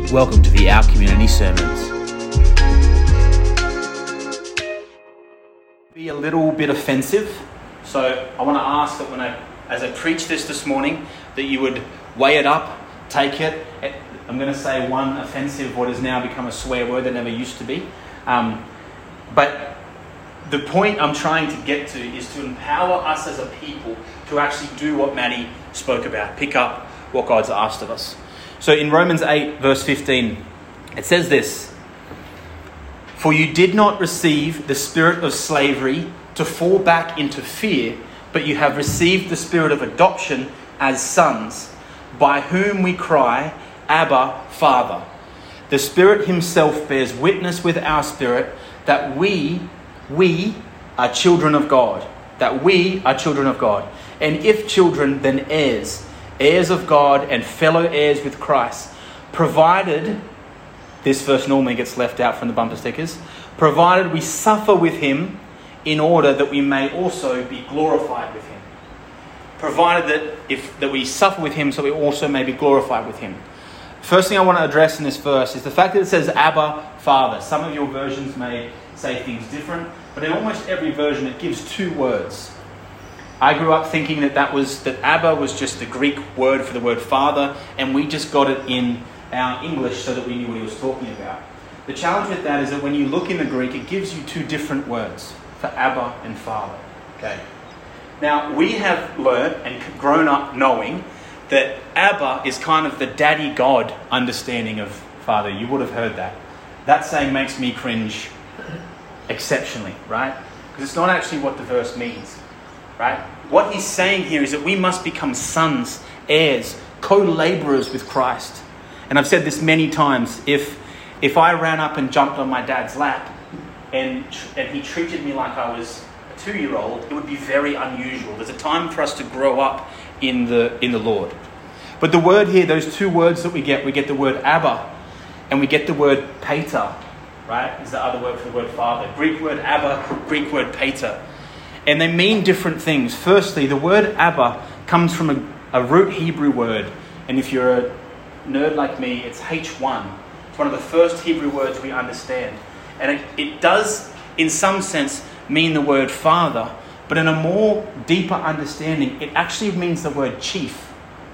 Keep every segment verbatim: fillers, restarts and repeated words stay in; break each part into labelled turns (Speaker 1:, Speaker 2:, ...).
Speaker 1: Welcome to the Our Community Sermons. Be a little bit offensive, so I want to ask that when I, as I preach this this morning, that you would weigh it up, take it. I'm going to say one offensive, what has now become a swear word that never used to be. Um, but the point I'm trying to get to is to empower us as a people to actually do what Maddie spoke about, pick up what God's asked of us. So in Romans eight, verse fifteen, it says this: "For you did not receive the spirit of slavery to fall back into fear, but you have received the spirit of adoption as sons, by whom we cry, Abba, Father. The Spirit himself bears witness with our spirit that we, we are children of God. That we are children of God. And if children, then heirs, heirs of God and fellow heirs with Christ, provided," this verse normally gets left out from the bumper stickers, "provided we suffer with him in order that we may also be glorified with him." Provided that if that we suffer with him so we also may be glorified with him. First thing I want to address in this verse is the fact that it says Abba, Father. Some of your versions may say things different, but in almost every version it gives two words. I grew up thinking that that was that Abba was just the Greek word for the word father, and we just got it in our English so that we knew what he was talking about. The challenge with that is that when you look in the Greek, it gives you two different words for Abba and Father. Okay. Now, we have learned and grown up knowing that Abba is kind of the daddy God understanding of Father. You would have heard that. That saying makes me cringe exceptionally, right? Because it's not actually what the verse means, right? What he's saying here is that we must become sons, heirs, co-laborers with Christ. And I've said this many times. If if I ran up and jumped on my dad's lap and and he treated me like I was a two-year-old, it would be very unusual. There's a time for us to grow up in the in the Lord. But the word here, those two words that we get, we get the word Abba and we get the word Pater, right? Is the other word for the word Father. Greek word Abba, Greek word Pater. And they mean different things. Firstly, the word Abba comes from a, a root Hebrew word. And if you're a nerd like me, it's H one. It's one of the first Hebrew words we understand. And it, it does, in some sense, mean the word father. But in a more deeper understanding, it actually means the word chief.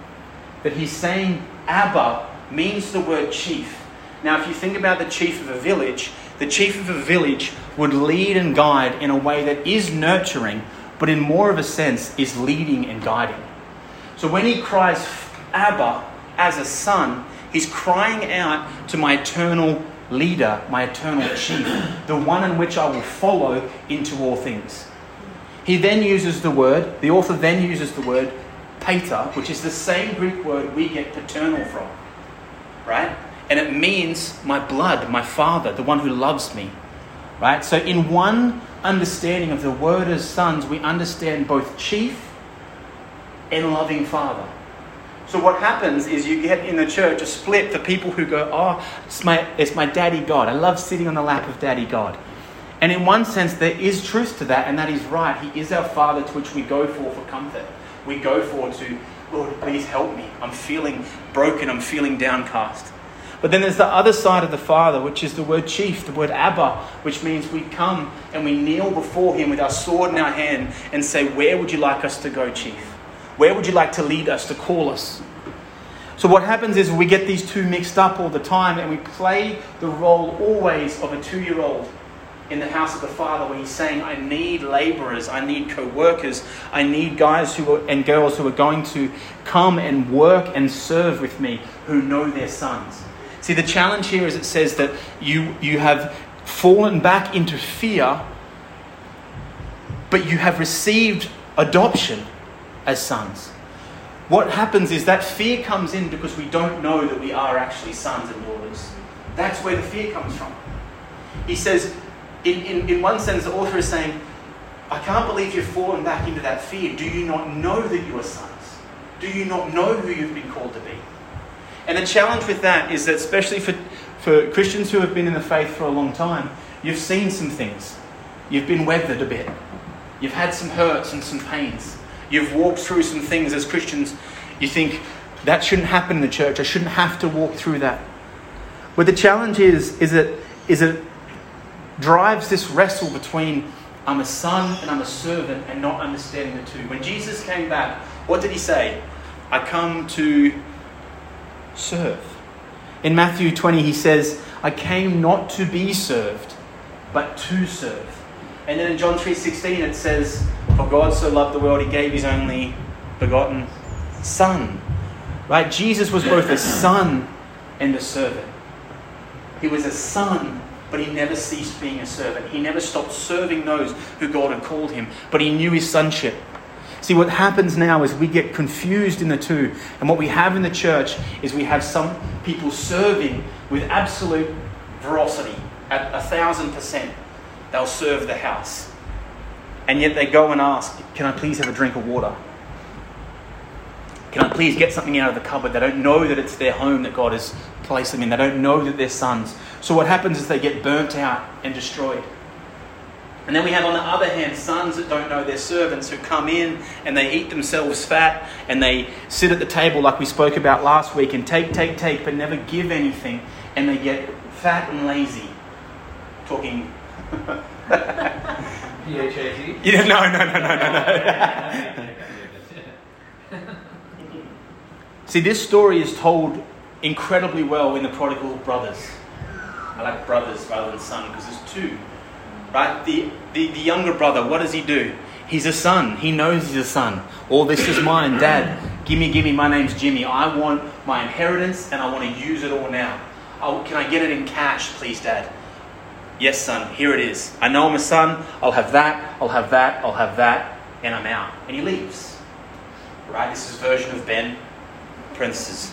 Speaker 1: That he's saying Abba means the word chief. Now, if you think about the chief of a village, the chief of a village would lead and guide in a way that is nurturing, but in more of a sense is leading and guiding. So when he cries Abba as a son, he's crying out to my eternal leader, my eternal chief, the one in which I will follow into all things. He then uses the word, the author then uses the word pater, which is the same Greek word we get paternal from, right? And it means my blood, my father, the one who loves me, right? So in one understanding of the word as sons, we understand both chief and loving father. So what happens is you get in the church a split, the people who go, oh, it's my, it's my daddy God. I love sitting on the lap of daddy God. And in one sense, there is truth to that, and that is right. He is our Father to which we go for for comfort. We go for to, Lord, please help me. I'm feeling broken. I'm feeling downcast. But then there's the other side of the Father, which is the word chief, the word Abba, which means we come and we kneel before him with our sword in our hand and say, where would you like us to go, chief? Where would you like to lead us, to call us? So what happens is we get these two mixed up all the time, and we play the role always of a two-year-old in the house of the Father, where he's saying, I need laborers, I need co-workers, I need guys who are, and girls who are going to come and work and serve with me, who know their sons. See, the challenge here is it says that you, you have fallen back into fear, but you have received adoption as sons. What happens is that fear comes in because we don't know that we are actually sons and daughters. That's where the fear comes from. He says, In, in, in one sense, the author is saying, I can't believe you've fallen back into that fear. Do you not know that you are sons? Do you not know who you've been called to be? And the challenge with that is that, especially for, for Christians who have been in the faith for a long time, you've seen some things. You've been weathered a bit. You've had some hurts and some pains. You've walked through some things as Christians. You think, that shouldn't happen in the church. I shouldn't have to walk through that. But the challenge is, is it, is it drives this wrestle between I'm a son and I'm a servant and not understanding the two. When Jesus came back, what did he say? I come to serve. In Matthew twenty, he says, I came not to be served, but to serve. And then in John three sixteen, it says, for God so loved the world, he gave his only begotten Son. Right? Jesus was both a son and a servant. He was a son, but he never ceased being a servant. He never stopped serving those who God had called him, but he knew his sonship. See, what happens now is we get confused in the two. And what we have in the church is we have some people serving with absolute veracity, at a thousand percent. They'll serve the house. And yet they go and ask, can I please have a drink of water? Can I please get something out of the cupboard? They don't know that it's their home that God has placed them in. They don't know that they're sons. So what happens is they get burnt out and destroyed. And then we have on the other hand sons that don't know their servants, who come in and they eat themselves fat and they sit at the table like we spoke about last week and take, take, take, but never give anything, and they get fat and lazy. Talking...
Speaker 2: P H A T?
Speaker 1: Yeah, no, no, no, no, no, no. See, this story is told incredibly well in the prodigal brothers. I like brothers rather than son because there's two. Right? The, the the younger brother, what does he do? He's a son. He knows he's a son. All this is mine, Dad. Gimme, gimme, my name's Jimmy. I want my inheritance and I want to use it all now. Oh, can I get it in cash, please, Dad? Yes, son, here it is. I know I'm a son. I'll have that, I'll have that, I'll have that, and I'm out. And he leaves. Right? This is version of Ben. Parentheses.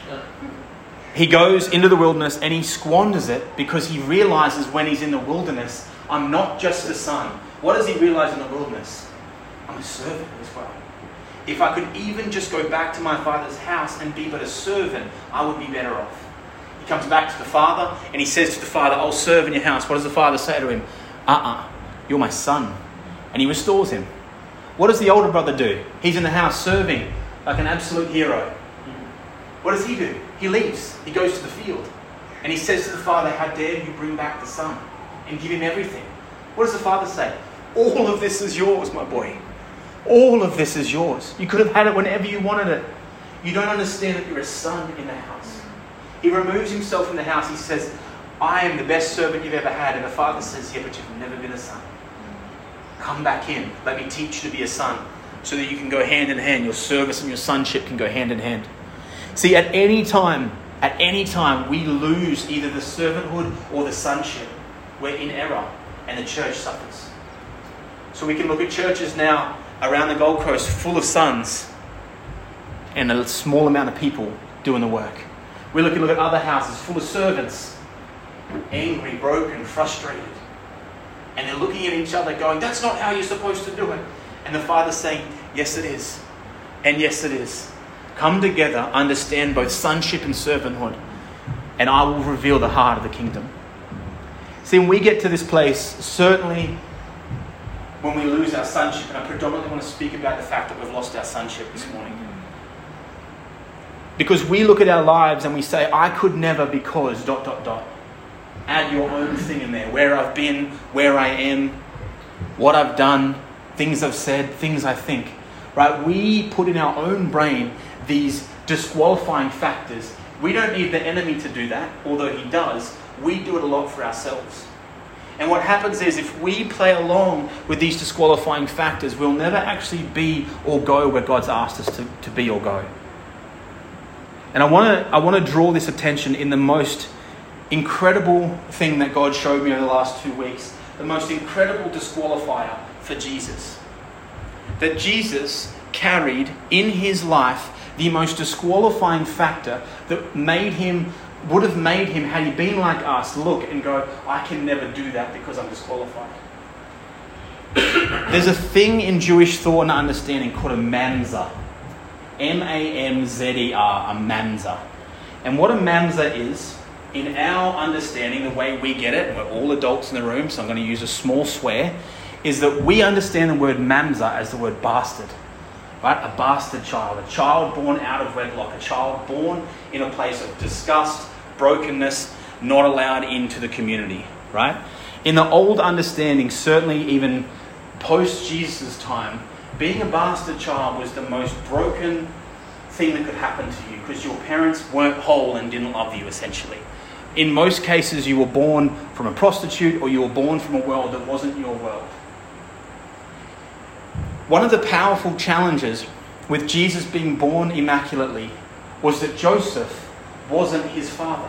Speaker 1: He goes into the wilderness and he squanders it because he realizes when he's in the wilderness, I'm not just a son. What does he realize in the wilderness? I'm a servant as well. If I could even just go back to my father's house and be but a servant, I would be better off. He comes back to the father and he says to the father, I'll serve in your house. What does the father say to him? Uh-uh, you're my son. And he restores him. What does the older brother do? He's in the house serving like an absolute hero. What does he do? He leaves. He goes to the field. And he says to the father, how dare you bring back the son and give him everything? What does the father say? All of this is yours, my boy. All of this is yours. You could have had it whenever you wanted it. You don't understand that you're a son in the house. He removes himself from the house. He says, I am the best servant you've ever had. And the father says, yeah, but you've never been a son. Come back in. Let me teach you to be a son so that you can go hand in hand. Your service and your sonship can go hand in hand. See, at any time, at any time we lose either the servanthood or the sonship, we're in error and the church suffers. So we can look at churches now around the Gold Coast full of sons and a small amount of people doing the work. We look and look at other houses full of servants, angry, broken, frustrated. And they're looking at each other going, that's not how you're supposed to do it. And the Father's saying, yes it is. And yes it is. Come together, understand both sonship and servanthood, and I will reveal the heart of the kingdom. See, when we get to this place, certainly when we lose our sonship, and I predominantly want to speak about the fact that we've lost our sonship this morning. Because we look at our lives and we say, I could never because dot, dot, dot. Add your own thing in there. Where I've been, where I am, what I've done, things I've said, things I think. Right? We put in our own brain these disqualifying factors. We don't need the enemy to do that, although he does. We do it a lot for ourselves. And what happens is if we play along with these disqualifying factors, we'll never actually be or go where God's asked us to, to be or go. And I want to I want to draw this attention in the most incredible thing that God showed me over the last two weeks. The most incredible disqualifier for Jesus. That Jesus carried in his life the most disqualifying factor that made him, would have made him, had he been like us, look and go, I can never do that because I'm disqualified. There's a thing in Jewish thought and understanding called a mamzer. M A M Z E R, a mamzer. And what a mamzer is, in our understanding, the way we get it, and we're all adults in the room, so I'm going to use a small swear, is that we understand the word mamzer as the word bastard. Right? A bastard child, a child born out of wedlock, a child born in a place of disgust, brokenness, not allowed into the community, right? In the old understanding, certainly even post Jesus' time, being a bastard child was the most broken thing that could happen to you because your parents weren't whole and didn't love you, essentially. In most cases, you were born from a prostitute or you were born from a world that wasn't your world. One of the powerful challenges with Jesus being born immaculately was that Joseph wasn't his father.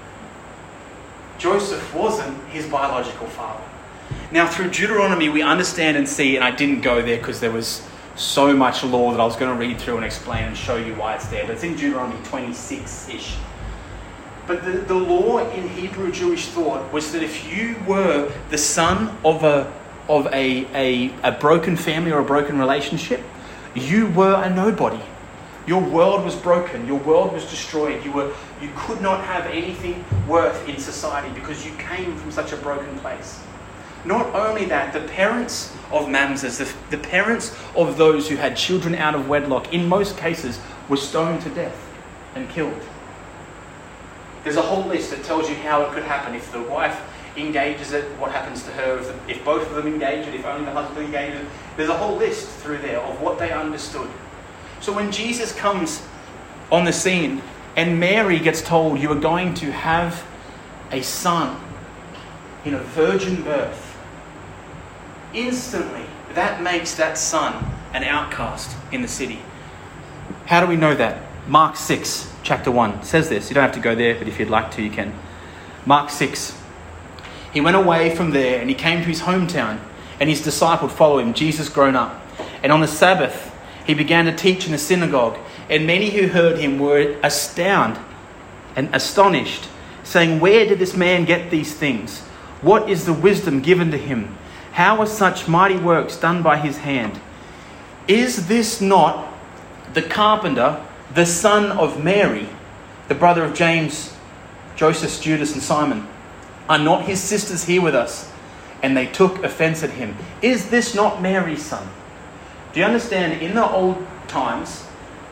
Speaker 1: Joseph wasn't his biological father. Now, through Deuteronomy, we understand and see, and I didn't go there because there was so much law that I was going to read through and explain and show you why it's there, but it's in Deuteronomy twenty-six-ish. But the, the law in Hebrew Jewish thought was that if you were the son of a of a, a, a broken family or a broken relationship, you were a nobody. Your world was broken. Your world was destroyed. You were you could not have anything worth in society because you came from such a broken place. Not only that, the parents of mamzers, the, the parents of those who had children out of wedlock, in most cases, were stoned to death and killed. There's a whole list that tells you how it could happen. If the wife engages it, what happens to her? If, the, if both of them engage it, if only the husband engages it. There's a whole list through there of what they understood. So when Jesus comes on the scene and Mary gets told you are going to have a son in a virgin birth, instantly that makes that son an outcast in the city. How do we know that? Mark six, chapter one, says this. You don't have to go there, but if you'd like to, you can. Mark six. He went away from there and he came to his hometown, and his disciples followed him, Jesus grown up. And on the Sabbath, he began to teach in the synagogue, and many who heard him were astounded and astonished, saying, "Where did this man get these things? What is the wisdom given to him? How are such mighty works done by his hand? Is this not the carpenter, the son of Mary, the brother of James, Joseph, Judas, and Simon? Are not his sisters here with us?" And they took offense at him. "Is this not Mary's son?" Do you understand? In the old times,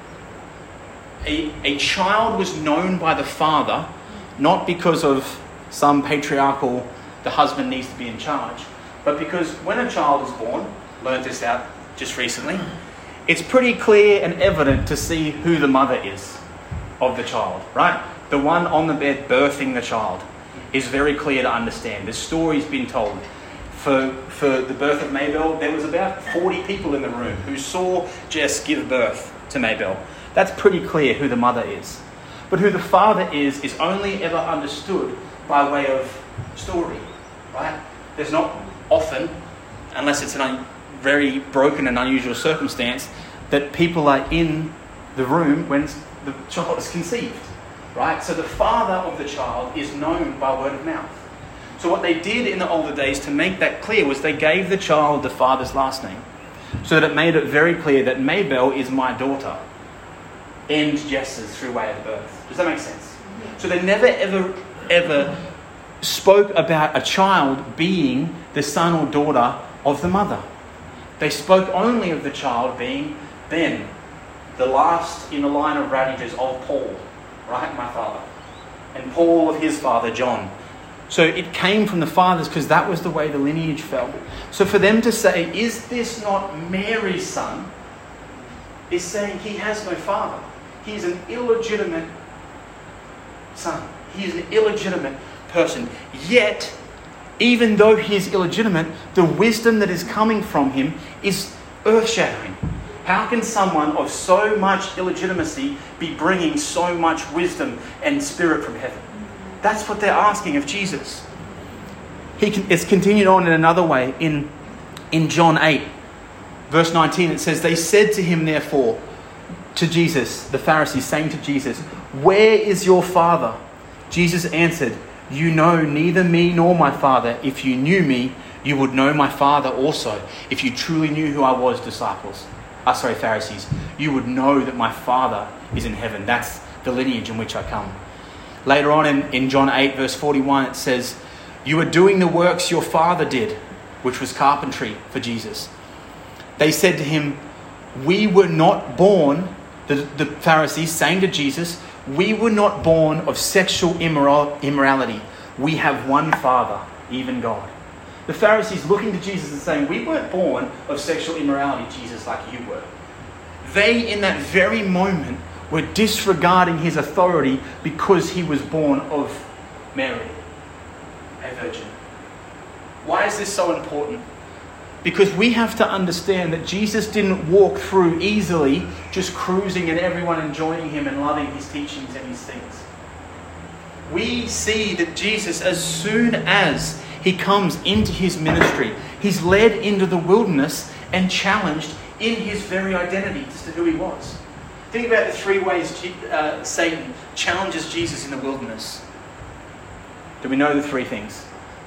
Speaker 1: a, a child was known by the father, not because of some patriarchal, the husband needs to be in charge, but because when a child is born, learned this out just recently, it's pretty clear and evident to see who the mother is of the child, right? The one on the bed birthing the child is very clear to understand. The story's been told. For, for the birth of Mabel, there was about forty people in the room who saw Jess give birth to Mabel. That's pretty clear who the mother is. But who the father is, is only ever understood by way of story, right? There's not often, unless it's a un- very broken and unusual circumstance, that people are in the room when the child is conceived, right? So the father of the child is known by word of mouth. So what they did in the older days to make that clear was they gave the child the father's last name, so that it made it very clear that Mabel is my daughter and Jess's through way of birth. Does that make sense? So they never ever ever spoke about a child being the son or daughter of the mother. They spoke only of the child being Ben, the last in the line of radishes of Paul, right, my father, and Paul of his father, John. So it came from the fathers because that was the way the lineage fell. So for them to say, "Is this not Mary's son?" is saying he has no father. He is an illegitimate son. He is an illegitimate person. Yet, even though he is illegitimate, the wisdom that is coming from him is earth-shattering. How can someone of so much illegitimacy be bringing so much wisdom and spirit from heaven? That's what they're asking of Jesus. He can, it's continued on in another way. In, in John eight, verse nineteen, it says, "They said to him, therefore," to Jesus, the Pharisees saying to Jesus, "Where is your father?" Jesus answered, "You know neither me nor my Father. If you knew me, you would know my Father also. If you truly knew who I was, disciples, ah, sorry, Pharisees, you would know that my Father is in heaven." That's the lineage in which I come. Later on in, in John eight, verse forty-one, it says, "You are doing the works your father did," which was carpentry for Jesus. They said to him, "We were not born the, the Pharisees saying to Jesus, we were not born of sexual immoral, immorality. We have one Father, even God. The Pharisees looking to Jesus and saying, we weren't born of sexual immorality, Jesus, like you were. They, in that very moment, were disregarding his authority because he was born of Mary, a virgin. Why is this so important? Because we have to understand that Jesus didn't walk through easily, just cruising and everyone enjoying him and loving his teachings and his things. We see that Jesus, as soon as he comes into his ministry, he's led into the wilderness and challenged in his very identity as to who he was. Think about the three ways uh, Satan challenges Jesus in the wilderness. Do we know the three things?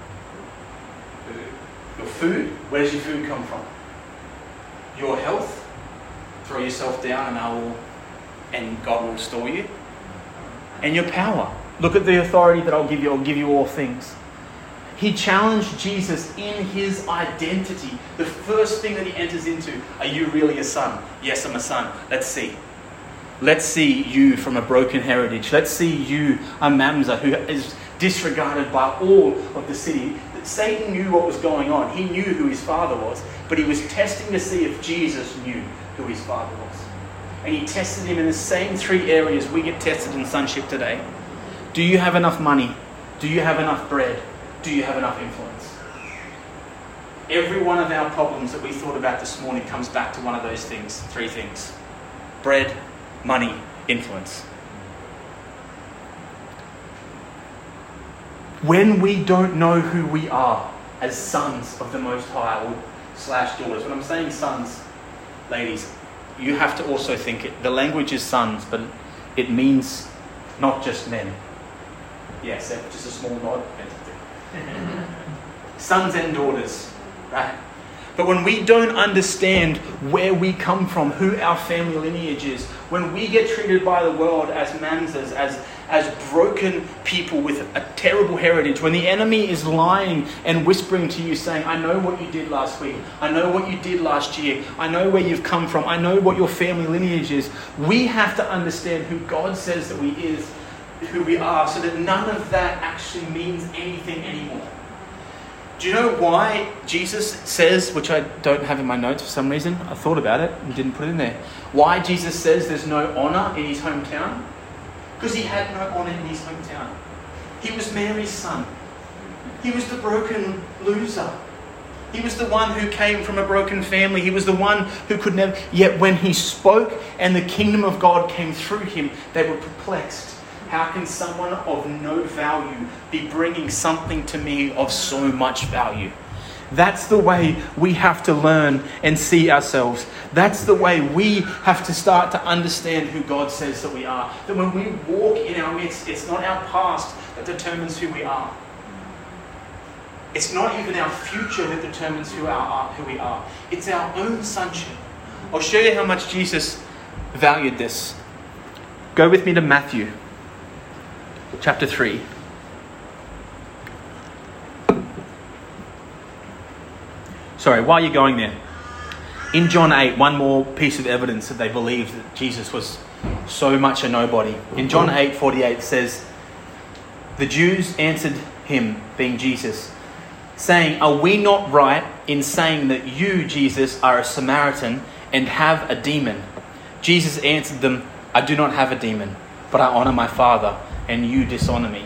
Speaker 1: Your food. Where does your food come from? Your health. Throw yourself down and I will, and God will restore you. And your power. Look at the authority that I'll give you. I'll give you all things. He challenged Jesus in his identity. The first thing that he enters into. Are you really a son? Yes, I'm a son. Let's see. Let's see you from a broken heritage. Let's see you, a mamzer who is disregarded by all of the city. Satan knew what was going on. He knew who his father was, but he was testing to see if Jesus knew who his father was. And he tested him in the same three areas we get tested in sonship today. Do you have enough money? Do you have enough bread? Do you have enough influence? Every one of our problems that we thought about this morning comes back to one of those things, three things. Bread, money, influence. When we don't know who we are as sons of the Most High, or slash daughters. When I'm saying sons, ladies, you have to also think it. The language is sons, but it means not just men. Yes, just a small nod. Sons and daughters, right? But when we don't understand where we come from, who our family lineage is, when we get treated by the world as mamzers, as, as broken people with a terrible heritage, when the enemy is lying and whispering to you saying, I know what you did last week, I know what you did last year, I know where you've come from, I know what your family lineage is, we have to understand who God says that we is, who we are, so that none of that actually means anything anymore. Do you know why Jesus says, which I don't have in my notes for some reason, I thought about it and didn't put it in there, why Jesus says there's no honour in his hometown? Because he had no honour in his hometown. He was Mary's son. He was the broken loser. He was the one who came from a broken family. He was the one who could never... Yet when he spoke and the kingdom of God came through him, they were perplexed. How can someone of no value be bringing something to me of so much value? That's the way we have to learn and see ourselves. That's the way we have to start to understand who God says that we are. That when we walk in our midst, it's not our past that determines who we are. It's not even our future that determines who, our, who we are. It's our own sonship. I'll show you how much Jesus valued this. Go with me to Matthew. Chapter three. Sorry, while you're going there, in John eight, one more piece of evidence that they believed that Jesus was so much a nobody. In John eight forty-eight says, the Jews answered him, being Jesus, saying, are we not right in saying that you, Jesus, are a Samaritan and have a demon? Jesus answered them, I do not have a demon, but I honour my Father, and you dishonour me.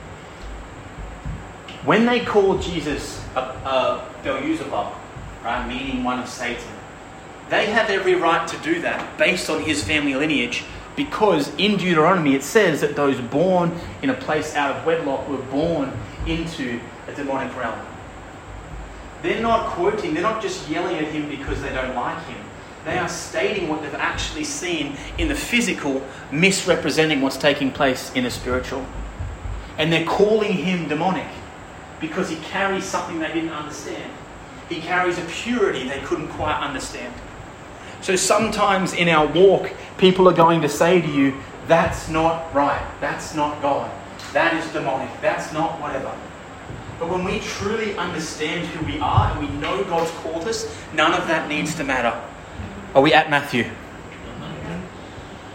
Speaker 1: When they called Jesus a, a Beelzebub, right, meaning one of Satan, they have every right to do that based on his family lineage, because in Deuteronomy it says that those born in a place out of wedlock were born into a demonic realm. They're not quoting, they're not just yelling at him because they don't like him. They are stating what they've actually seen in the physical, misrepresenting what's taking place in the spiritual. And they're calling him demonic because he carries something they didn't understand. He carries a purity they couldn't quite understand. So sometimes in our walk, people are going to say to you, that's not right, that's not God, that is demonic, that's not whatever. But when we truly understand who we are and we know God's called us, none of that needs to matter. Are we at Matthew?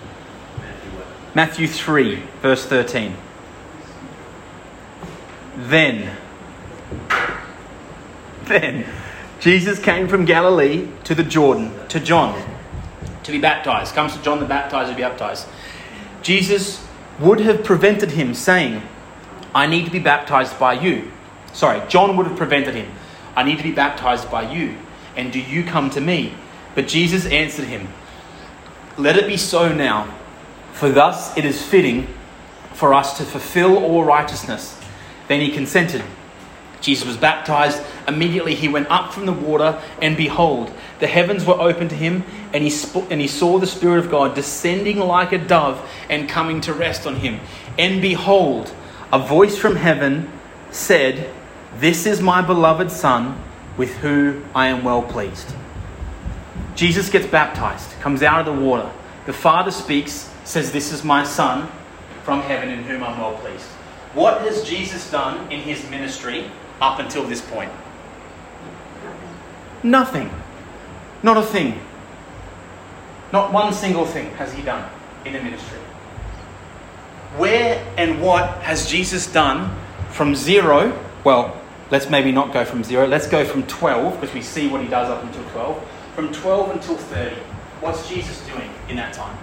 Speaker 1: Matthew three, verse thirteen. Then, then Jesus came from Galilee to the Jordan, to John, to be baptized. Comes to John the Baptizer to be baptized. Jesus would have prevented him, saying, I need to be baptized by you. Sorry, John would have prevented him. I need to be baptized by you, and do you come to me? But Jesus answered him, let it be so now, for thus it is fitting for us to fulfill all righteousness. Then he consented. Jesus was baptized. Immediately he went up from the water, and behold, the heavens were opened to him, and he sp- and he saw the Spirit of God descending like a dove and coming to rest on him. And behold, a voice from heaven said, this is my beloved Son, with whom I am well pleased. Jesus gets baptized, comes out of the water. The Father speaks, says, this is my Son from heaven, in whom I'm well pleased. What has Jesus done in his ministry up until this point? Nothing. Not a thing. Not one single thing has he done in the ministry. Where and what has Jesus done from zero? Well, let's maybe not go from zero. Let's go from twelve, because we see what he does up until twelve. From twelve until thirty. What's Jesus doing in that time?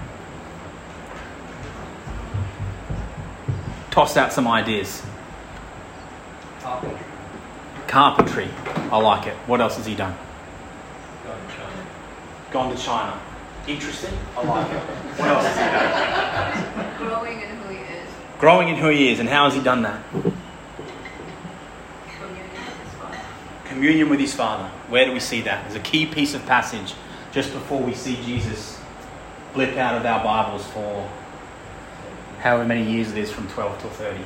Speaker 1: Toss out some ideas.
Speaker 2: Carpentry.
Speaker 1: Carpentry. I like it. What else has he done?
Speaker 2: Gone to China.
Speaker 1: Gone to China. Interesting. I like it. What else has he done?
Speaker 3: Growing in who he is.
Speaker 1: Growing in who he is. And how has he done that?
Speaker 3: Communion with his Father.
Speaker 1: Communion with his Father. Where do we see that? There's a key piece of passage just before we see Jesus blip out of our Bibles for however many years it is, from twelve till thirty.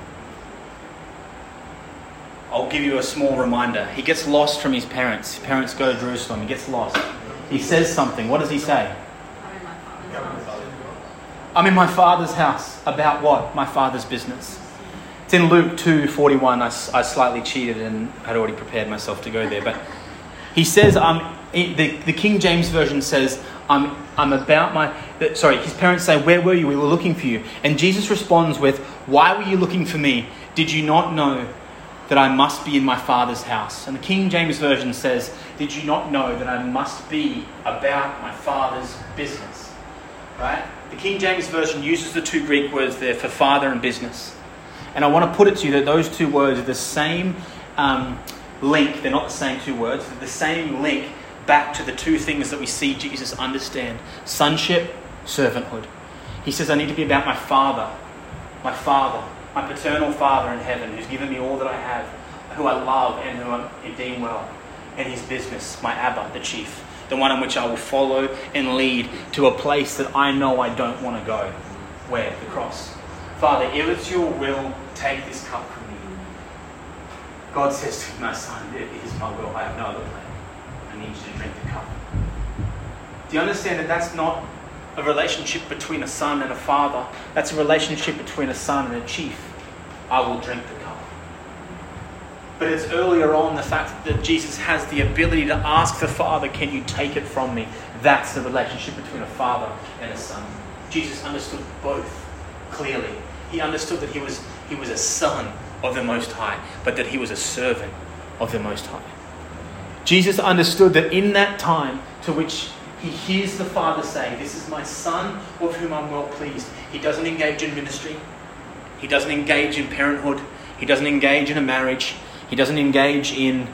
Speaker 1: I'll give you a small reminder. He gets lost from his parents. His parents go to Jerusalem. He gets lost. He says something. What does he say?
Speaker 3: I'm in my Father's house.
Speaker 1: I'm in my Father's house. About what? My Father's business. It's in Luke two forty-one. I, I slightly cheated and had already prepared myself to go there. But he says, um, the, the King James Version says, I'm, I'm about my... Sorry, his parents say, where were you? We were looking for you. And Jesus responds with, why were you looking for me? Did you not know that I must be in my Father's house? And the King James Version says, did you not know that I must be about my Father's business? Right? The King James Version uses the two Greek words there for father and business. And I want to put it to you that those two words are the same um, link. They're not the same two words. They're the same link back to the two things that we see Jesus understand. Sonship, servanthood. He says, I need to be about my Father. My Father. My paternal Father in heaven, who's given me all that I have, who I love and who I deem well. And his business, my Abba, the chief. The one in which I will follow and lead to a place that I know I don't want to go. Where? The cross. Father, if it's your will, take this cup from me. God says to my son, it is my will, I have no other plan. I need you to drink the cup. Do you understand that that's not a relationship between a son and a father? That's a relationship between a son and a chief. I will drink the cup. But it's earlier on the fact that Jesus has the ability to ask the Father, can you take it from me? That's the relationship between a father and a son. Jesus understood both clearly. He understood that he was, he was a son of the Most High, but that he was a servant of the Most High. Jesus understood that in that time to which he hears the Father say, this is my Son of whom I'm well pleased. He doesn't engage in ministry. He doesn't engage in parenthood. He doesn't engage in a marriage. He doesn't engage in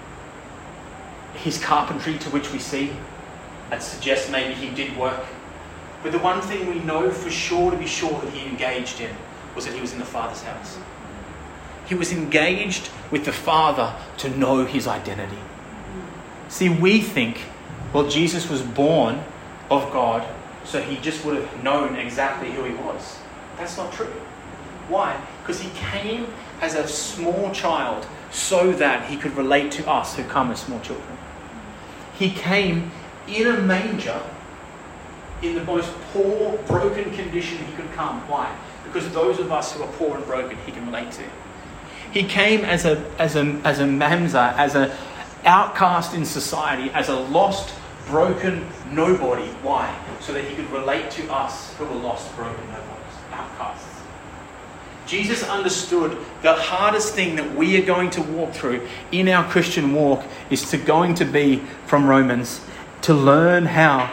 Speaker 1: his carpentry, to which we see. That suggests maybe he did work. But the one thing we know for sure to be sure that he engaged in was that he was in the Father's house. He was engaged with the Father to know his identity. See, we think, well, Jesus was born of God, so he just would have known exactly who he was. That's not true. Why? Because he came as a small child so that he could relate to us who come as small children. He came in a manger in the most poor, broken condition he could come. Why? Because those of us who are poor and broken, he can relate to. He came as a as a as a mamzer, as a outcast in society, as a lost, broken nobody. Why? So that he could relate to us who were lost, broken nobodies, outcasts. Jesus understood the hardest thing that we are going to walk through in our Christian walk is to going to be, from Romans, to learn how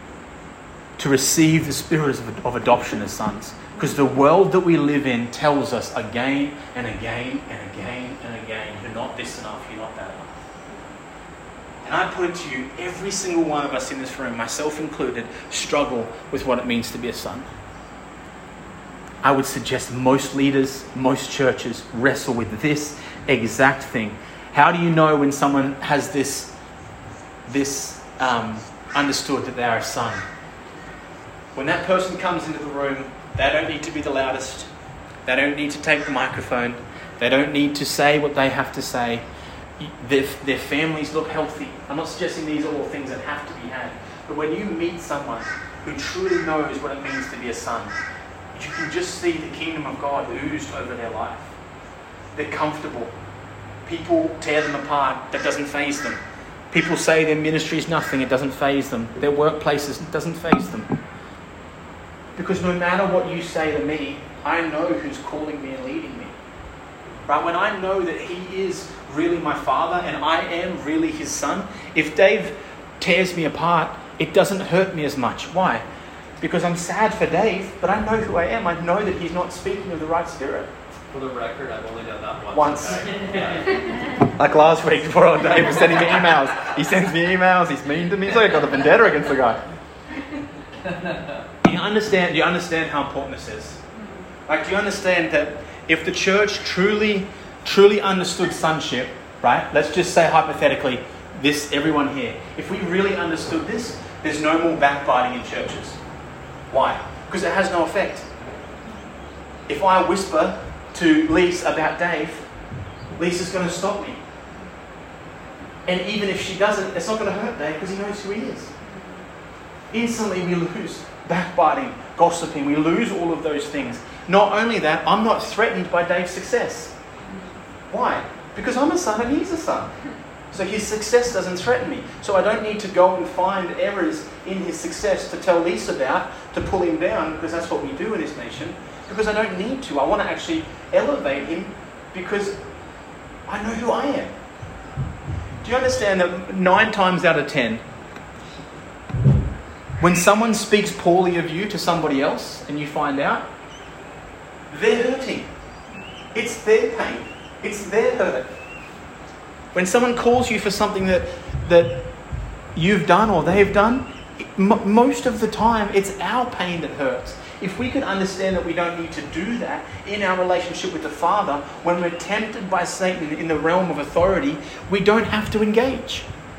Speaker 1: to receive the spirit of, of adoption as sons. Because the world that we live in tells us again and again and again and again, you're not this enough, you're not that enough. And I put it to you, every single one of us in this room, myself included, struggle with what it means to be a son. I would suggest most leaders, most churches wrestle with this exact thing. How do you know when someone has this, this um, understood that they are a son? When that person comes into the room, they don't need to be the loudest. They don't need to take the microphone. They don't need to say what they have to say. Their, their families look healthy. I'm not suggesting these are all things that have to be had. But when you meet someone who truly knows what it means to be a son, you can just see the kingdom of God oozed over their life. They're comfortable. People tear them apart. That doesn't faze them. People say their ministry is nothing. It doesn't faze them. Their workplaces, it doesn't faze them. Because no matter what you say to me, I know who's calling me and leading me. Right? When I know that he is really my father and I am really his son, if Dave tears me apart, it doesn't hurt me as much. Why? Because I'm sad for Dave, but I know who I am. I know that he's not speaking of the right spirit.
Speaker 2: For the record, I've only done that once.
Speaker 1: Once.
Speaker 2: Okay.
Speaker 1: Like last week, poor old Dave was sending me emails. He sends me emails, he's mean to me. He's like, I got a vendetta against the guy. Do you understand, do you understand how important this is? Like, do you understand that if the church truly, truly understood sonship, right? Let's just say hypothetically, this, everyone here. If we really understood this, there's no more backbiting in churches. Why? Because it has no effect. If I whisper to Lise about Dave, Lisa's going to stop me. And even if she doesn't, it's not going to hurt Dave because he knows who he is. Instantly we lose backbiting, gossiping, we lose all of those things. Not only that, I'm not threatened by Dave's success. Why? Because I'm a son and he's a son. So his success doesn't threaten me. So I don't need to go and find errors in his success to tell Lisa about, to pull him down, because that's what we do in this nation. Because I don't need to. I want to actually elevate him because I know who I am. Do you understand that nine times out of ten, when someone speaks poorly of you to somebody else and you find out, they're hurting. It's their pain. It's their hurt. When someone calls you for something that that you've done or they've done, m- most of the time it's our pain that hurts. If we could understand that we don't need to do that in our relationship with the Father, when we're tempted by Satan in the realm of authority, we don't have to engage.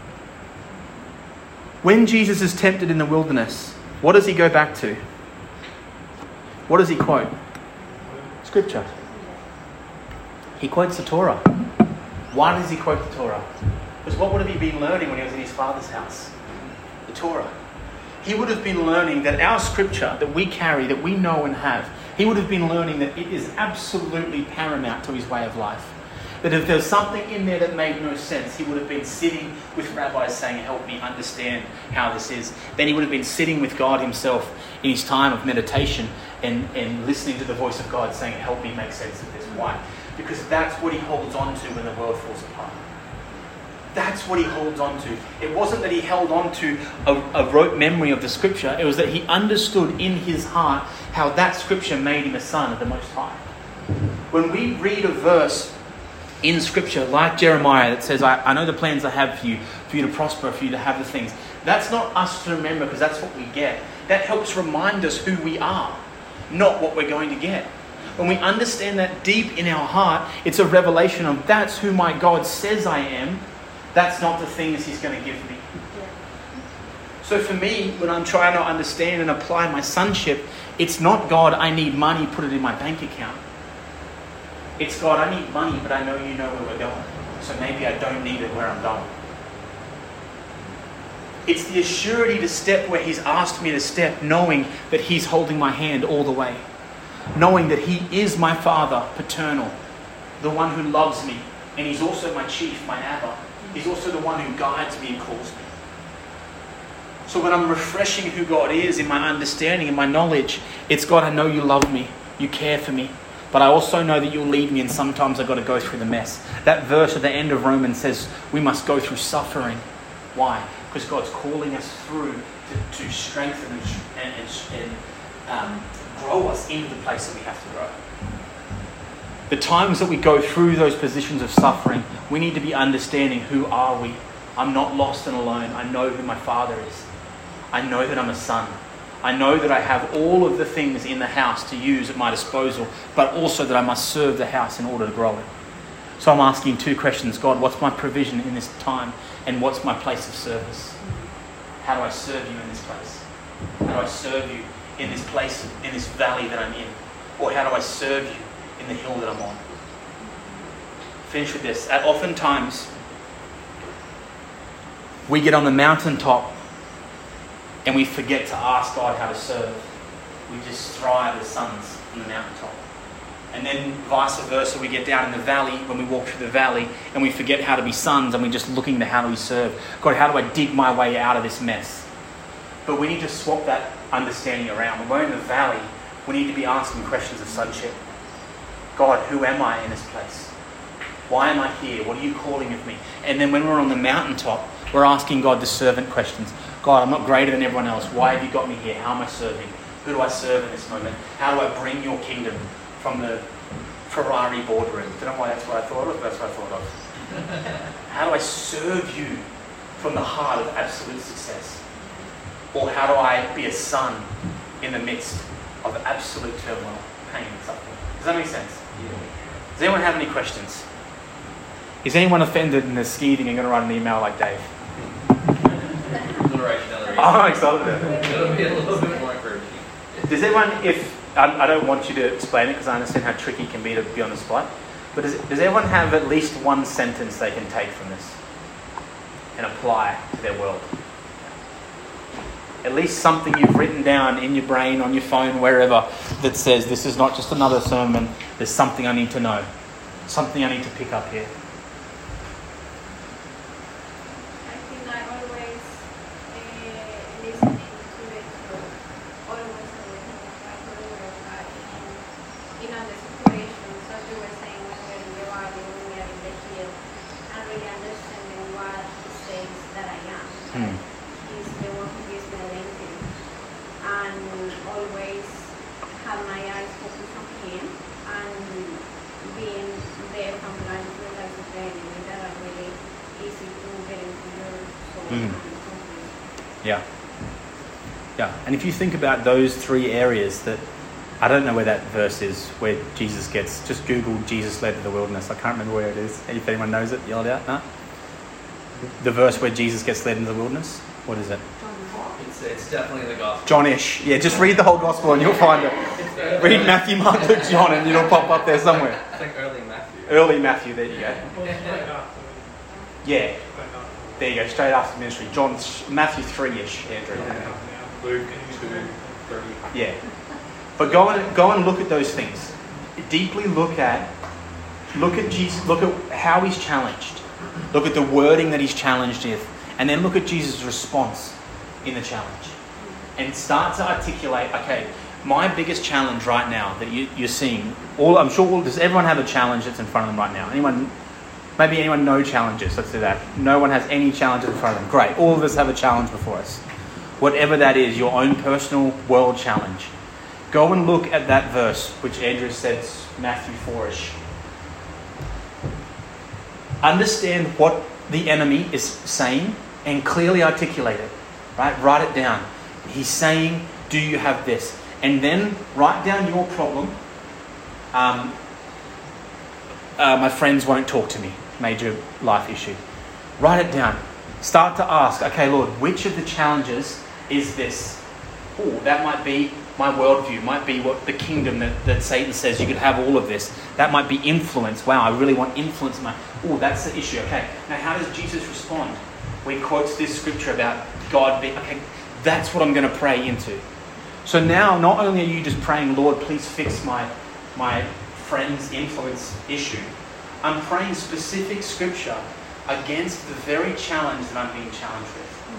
Speaker 1: When Jesus is tempted in the wilderness, what does he go back to? What does he quote? Scripture. He quotes the Torah. Why does he quote the Torah? Because what would have he been learning when he was in his father's house? The Torah. He would have been learning that our scripture that we carry, that we know and have, he would have been learning that it is absolutely paramount to his way of life. That if there's something in there that made no sense, he would have been sitting with rabbis saying, help me understand how this is. Then he would have been sitting with God himself in his time of meditation and, and listening to the voice of God saying, help me make sense of this. Why? Because that's what he holds on to when the world falls apart. That's what he holds on to. It wasn't that he held on to a, a rote memory of the scripture. It was that he understood in his heart how that scripture made him a son of the Most High. When we read a verse in scripture like Jeremiah that says, I, I know the plans I have for you, for you to prosper, for you to have the things. That's not us to remember because that's what we get. That helps remind us who we are, not what we're going to get. When we understand that deep in our heart, it's a revelation of that's who my God says I am. That's not the things he's going to give me. So for me, when I'm trying to understand and apply my sonship, it's not God, I need money, put it in my bank account. It's God, I need money, but I know you know where we're going. So maybe I don't need it where I'm going. It's the assurity to step where he's asked me to step, knowing that he's holding my hand all the way. Knowing that he is my father, paternal, the one who loves me. And he's also my chief, my Abba. He's also the one who guides me and calls me. So when I'm refreshing who God is in my understanding and my knowledge, it's God, I know you love me, you care for me, but I also know that you'll lead me, and sometimes I've got to go through the mess. That verse at the end of Romans says we must go through suffering. Why? Because God's calling us through to, to strengthen and, and, and um, grow us into the place that we have to grow. The times that we go through those positions of suffering, we need to be understanding, who are we? I'm not lost and alone. I know who my Father is. I know that I'm a son. I know that I have all of the things in the house to use at my disposal, but also that I must serve the house in order to grow it. So I'm asking two questions. God, what's my provision in this time? And what's my place of service? How do I serve you in this place? How do I serve you in this place, in this valley that I'm in? Or how do I serve you in the hill that I'm on? Finish with this. At oftentimes, we get on the mountaintop and we forget to ask God how to serve. We just thrive as sons on the mountaintop. And then vice versa, we get down in the valley, when we walk through the valley, and we forget how to be sons, and we're just looking to how do we serve. God, how do I dig my way out of this mess? But we need to swap that understanding around. When we're in the valley, we need to be asking questions of sonship. God, who am I in this place? Why am I here? What are you calling of me? And then when we're on the mountaintop, we're asking God the servant questions. God, I'm not greater than everyone else. Why have you got me here? How am I serving? Who do I serve in this moment? How do I bring your kingdom from the Ferrari boardroom? I don't know why that's what I thought of, but that's what I thought of. How do I serve you from the heart of absolute success? Or how do I be a son in the midst of absolute turmoil, pain, and suffering? Does that make sense? Yeah. Does anyone have any questions? Is anyone offended and is skeeving and going to write an email like Dave? Oh, I'm excited about it.
Speaker 2: It'll be a little bit more encouraging.
Speaker 1: Does everyone, if, I, I don't want you to explain it because I understand how tricky it can be to be on the spot, but does, does everyone have at least one sentence they can take from this and apply to their world? At least something you've written down in your brain, on your phone, wherever, that says this is not just another sermon, there's something I need to know, something I need to pick up here.
Speaker 3: I think I always uh, listening to it, so always aware of God in, in other situations, as you were saying, when we're in the valley, when we are in the hill, and really understanding what He says that I am.
Speaker 1: Hmm.
Speaker 3: He's the one who gives me identity, and always have my eyes focused on Him, and being there from blind to the light of the enemy that are really easy to get into your soul.
Speaker 1: Mm.
Speaker 3: And confidence.
Speaker 1: Yeah. Yeah. And if you think about those three areas that, I don't know where that verse is, where Jesus gets, just Google Jesus led to the wilderness. I can't remember where it is. If anyone knows it, yell it out. No? The verse where Jesus gets led into the wilderness. What is it?
Speaker 2: It's, it's definitely the gospel.
Speaker 1: John-ish. Yeah, just read the whole gospel and you'll find it. Read Matthew, Mark, Luke, John, and it'll pop up there somewhere.
Speaker 2: It's like early Matthew.
Speaker 1: Early Matthew, there you go. Yeah, there you go, straight after ministry. John, Matthew three-ish, Andrew.
Speaker 2: Luke two thirty.
Speaker 1: Yeah. But go and, go and look at those things. Deeply look at, look at Jesus, look at how He's challenged. Look at the wording that He's challenged with. And then look at Jesus' response in the challenge. And start to articulate, okay, my biggest challenge right now that you, you're seeing, all I'm sure, all, does everyone have a challenge that's in front of them right now? Anyone, maybe anyone no challenges, let's do that. No one has any challenges in front of them. Great, all of us have a challenge before us. Whatever that is, your own personal world challenge. Go and look at that verse, which Andrew said, Matthew four-ish. Understand what the enemy is saying and clearly articulate it. Right? Write it down. He's saying, do you have this? And then write down your problem. Um, uh, my friends won't talk to me. Major life issue. Write it down. Start to ask, okay, Lord, which of the challenges is this? Oh, that might be my worldview, might be what the kingdom that, that Satan says you could have all of this. That might be influence. Wow, I really want influence in my... Oh, that's the issue. Okay, now how does Jesus respond? We quotes this scripture about God being... Okay, that's what I'm going to pray into. So now, not only are you just praying, Lord, please fix my, my friend's influence issue. I'm praying specific scripture against the very challenge that I'm being challenged with.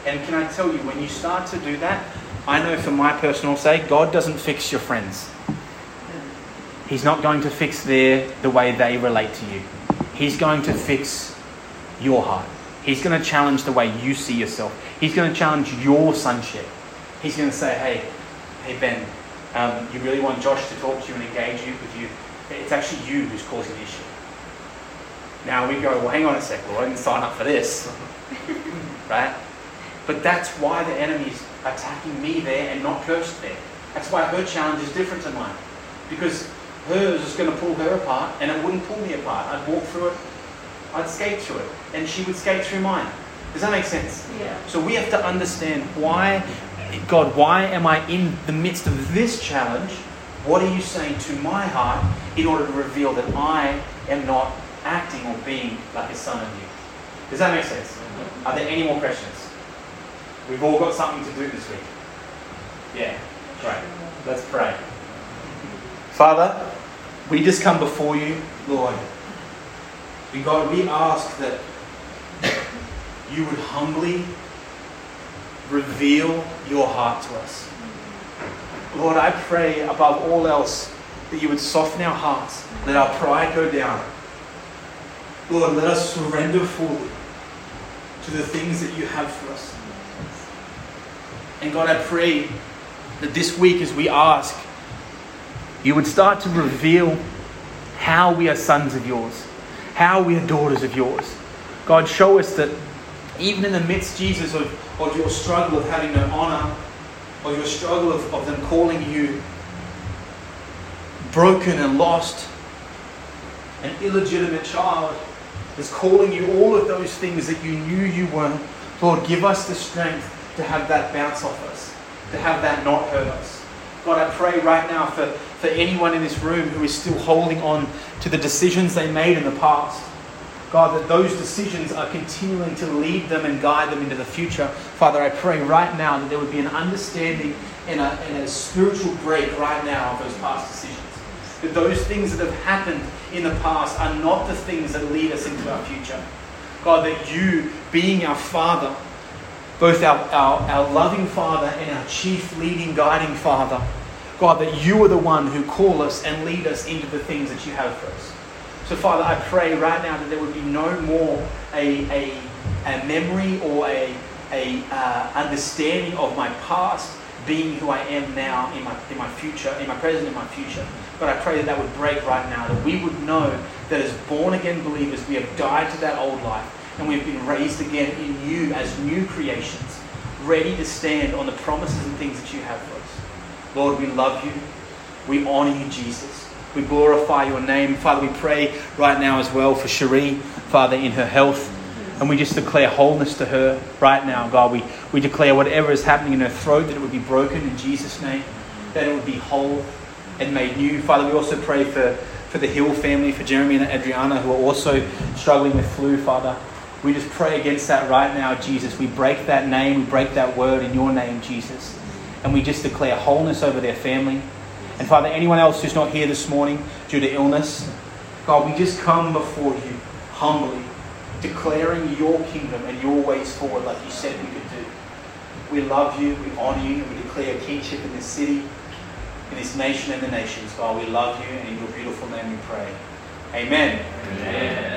Speaker 1: And can I tell you, when you start to do that, I know for my personal sake, God doesn't fix your friends. He's not going to fix their the way they relate to you. He's going to fix your heart. He's going to challenge the way you see yourself. He's going to challenge your sonship. He's going to say, hey, hey Ben, um, you really want Josh to talk to you and engage you with you? It's actually you who's causing the issue. Now we go, well, hang on a sec, Lord, I didn't sign up for this. Right? But that's why the enemy's attacking me there and not Kirsten there. That's why her challenge is different to mine. Because hers is going to pull her apart and it wouldn't pull me apart. I'd walk through it, I'd skate through it, and she would skate through mine. Does that make sense?
Speaker 3: Yeah.
Speaker 1: So we have to understand why, God, why am I in the midst of this challenge? What are you saying to my heart in order to reveal that I am not acting or being like a son of you? Does that make sense? Are there any more questions? We've all got something to do this week. Yeah, great. Let's pray. Father, we just come before you, Lord. And God, we ask that you would humbly reveal your heart to us. Lord, I pray above all else that you would soften our hearts. Let our pride go down. Lord, let us surrender fully to the things that you have for us. And God, I pray that this week as we ask, you would start to reveal how we are sons of yours, how we are daughters of yours. God, show us that even in the midst, Jesus, of, of your struggle of having no honor, or your struggle of, of them calling you broken and lost, an illegitimate child is calling you all of those things that you knew you weren't. Lord, give us the strength to have that bounce off us, to have that not hurt us. God, I pray right now for, for anyone in this room who is still holding on to the decisions they made in the past. God, that those decisions are continuing to lead them and guide them into the future. Father, I pray right now that there would be an understanding and a, and a spiritual break right now of those past decisions. That those things that have happened in the past are not the things that lead us into our future. God, that you, being our Father, both our, our, our loving Father and our chief leading, guiding Father, God, that you are the one who call us and lead us into the things that you have for us. So, Father, I pray right now that there would be no more a, a, a memory or a, a uh, understanding of my past being who I am now in my, in my future, in my present and my future. But I pray that that would break right now, that we would know that as born-again believers, we have died to that old life and we've been raised again in you as new creations, ready to stand on the promises and things that you have for us. Lord, we love you. We honor you, Jesus. We glorify your name. Father, we pray right now as well for Cherie, Father, in her health. And we just declare wholeness to her right now, God. We, we declare whatever is happening in her throat, that it would be broken in Jesus' name, that it would be whole and made new. Father, we also pray for, for the Hill family, for Jeremy and Adriana, who are also struggling with flu, Father. We just pray against that right now, Jesus. We break that name, we break that word in your name, Jesus. And we just declare wholeness over their family. And Father, anyone else who's not here this morning due to illness, God, we just come before you humbly, declaring your kingdom and your ways forward like you said we could do. We love you, we honor you, we declare kingship in this city, in this nation and the nations. God, we love you, and in your beautiful name we pray. Amen.
Speaker 2: Amen.